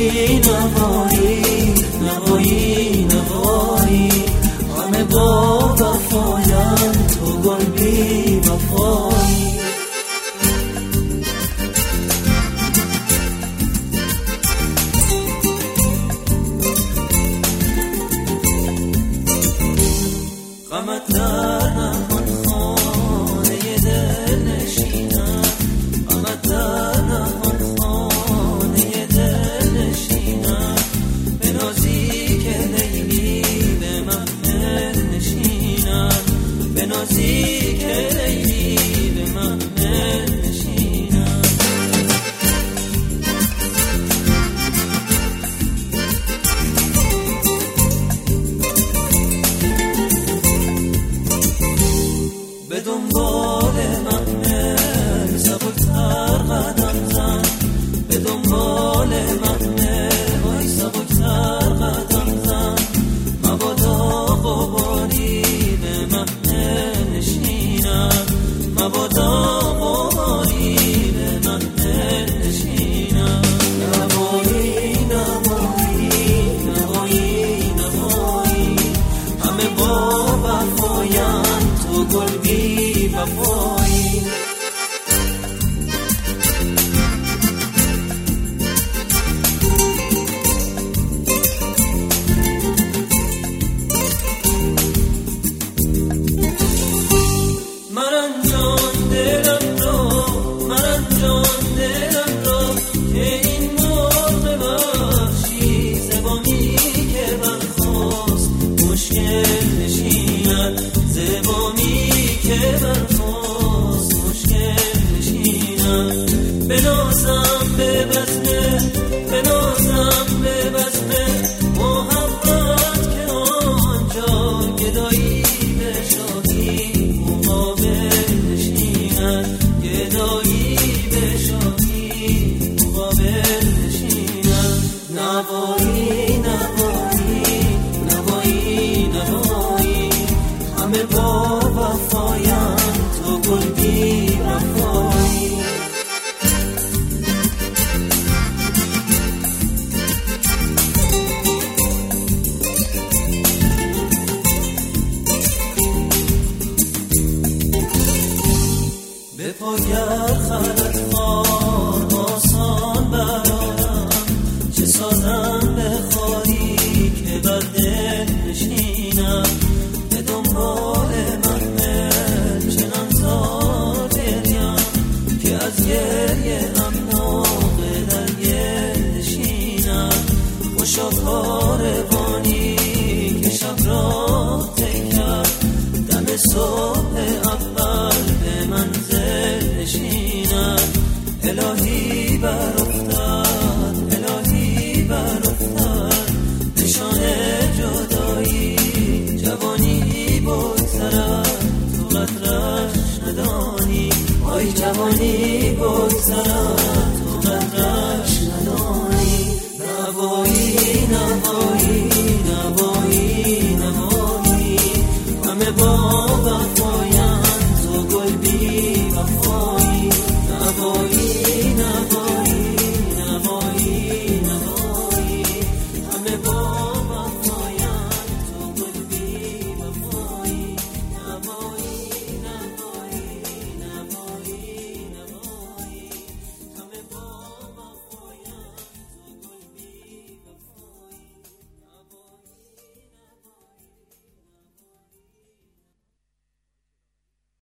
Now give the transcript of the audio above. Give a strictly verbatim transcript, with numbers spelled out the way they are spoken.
نوایی نوایی نوایی نوایی همه با وفاین تو گل بی وفایی. غمت در نهان خانه دل نشینم، غمت در نهان خانه دل نشینم، به نازی که لیلی به محمل نشینم، به نازی که لیلی به محمل نشینم. به دنبال محمل سبکتر قدم زن، به دنبال محمل وای سبکتر قدم زن، مبادا غباری به محمل نشینم، مبادا غباری به محمل نشینم. نوایی نوایی نوایی نوایی همه با وفاین تو گل بی وفایی. مرن جان دلم رو، مرن جان دلم رو که این مرغ وحشی زبانی که برخاست مشکل نشیند، زبانی که برخاست مشکل نشینم. بنازم به بزمه، بنازم به بزمه محبت که آنجا گدایی به شاهی مقابل نشیند، گدایی به شاهی مقابل نشیند. نوایی نوایی نوایی نوایی همه با وفاین تو گل بی وفایی. به پاگر خلط خان آسان برارم، چه سازم به خاری که بر دل نشینم، به دنبال محمل چنان زار گریم که از گریه امناق در گل نشینم. خوشا کاروانی که شب را تکرد، دم صبح اول به منزل نشینم. الهی بر افتاد، الهی بر افتاد نشان جدایی، جوانی بگذرد تو قدرش ندانی، آی جوانی